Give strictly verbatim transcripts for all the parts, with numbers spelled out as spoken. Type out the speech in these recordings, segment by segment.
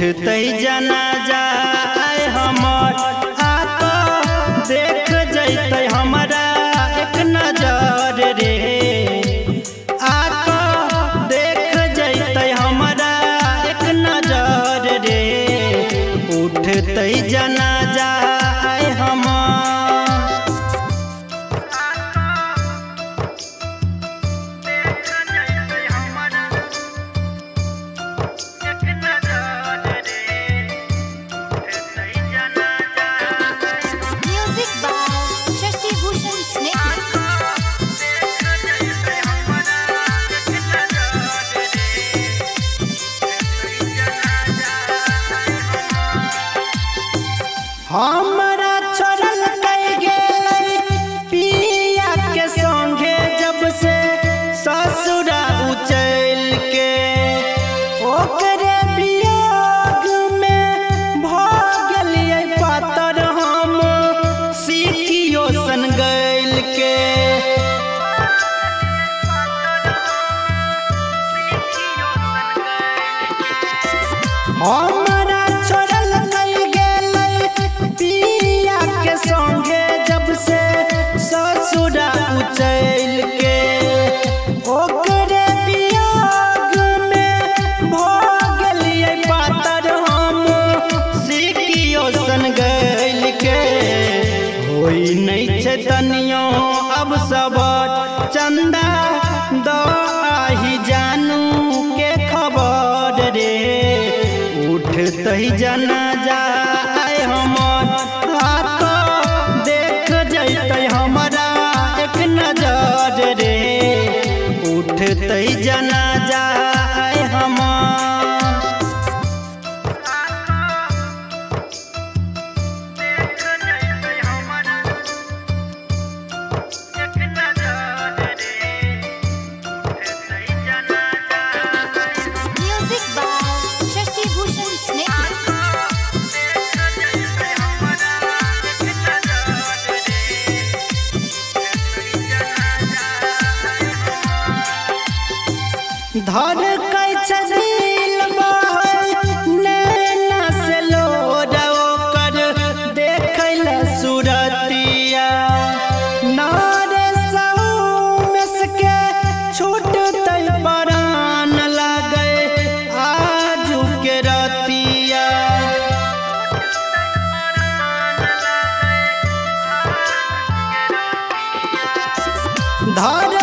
उठते जनाजा हमर आका देख जैते हमरा एक नजर रे आका देख जैते हमरा एक नजर रे उठते जनाजा हमर हमरा छोड़ल कई गेलै पिया के संगे जब से ससुरा उचल के ओकरे वियोग में भ गेलियै पातर हम सीखियो सन गइल के हमरा छोड़ल कई संगे जब से ससुरा उचल के ओकरे वियोग में भ गेलियै पातर हम सीखियो सन गइल के होई नहीं छै तनियो अब सबर चंदा द आही जानू के खबर रे उठते जनाजा हमर उठते जनाजा हमर म्यूजिक बाय शशि भूषण स्नेहा धर कै दिल नैना से लोड ओकर देखल सूरतिया नारे सौमेस के छूटते परान लागे आजू के रतिया धर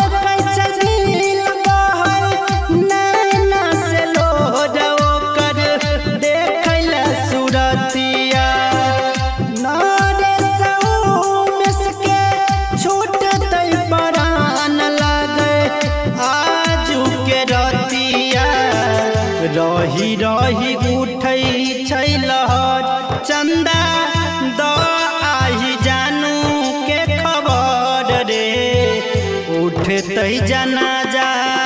रही रही उठै छै लहर चंदा द आही जानू के खबर रे उठते जनाजा।